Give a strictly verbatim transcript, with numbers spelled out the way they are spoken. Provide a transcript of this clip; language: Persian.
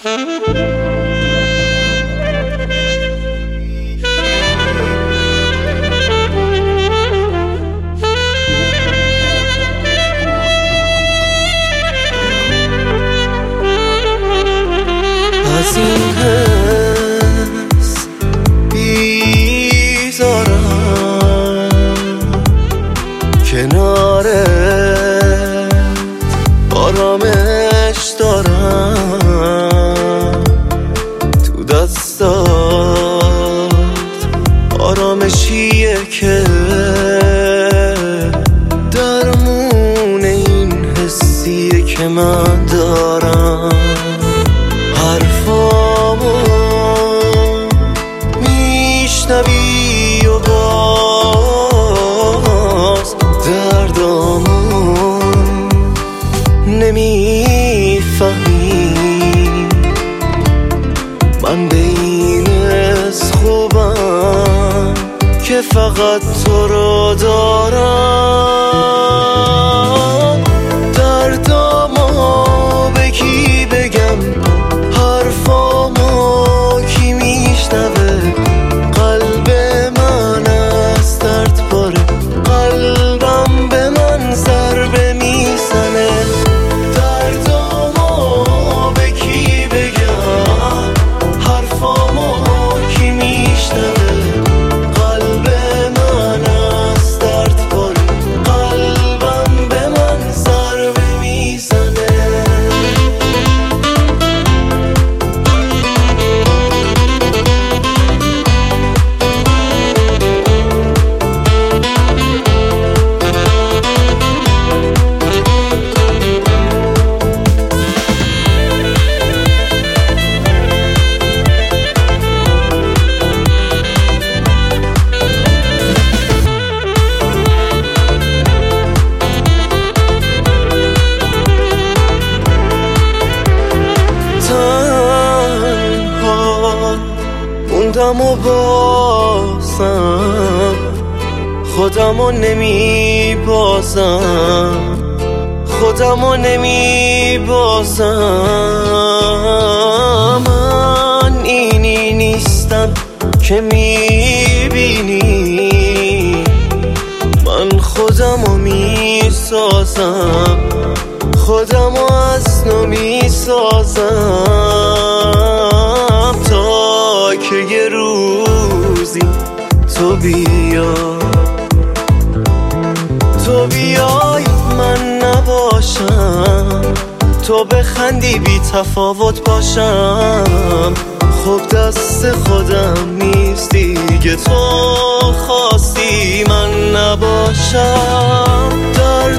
از این حس بیزارم کنارت آرامش دارم تو دستات آرامشیه که درمون این حسیه که من دارم. حرفامو میشنوی و باز دردامو نمیفهمی. من به این از خوبم که فقط تو رو دارم. دردامو به کی بگم، حرفامو کی میشنوه؟ قلب من از درد پاره، قلبم به من ضربه میزنه. دردامو به کی بگم، حرفامو کی میشنوه؟ قلب من از درد پاره، قلبم به من ضربه میزنه. موندم و بازم خودمو نمی بازم، خودمو نمی بازم. من اینی نیستم که می بینی، من خودمو می سازم، خودمو از نو می سازم. تا که یه روزی تو بیا، تو بیای من نباشم، تو بخندی بی تفاوت باشم. خب دست خودم نیست دیگه، تو خواستی من نباشم. در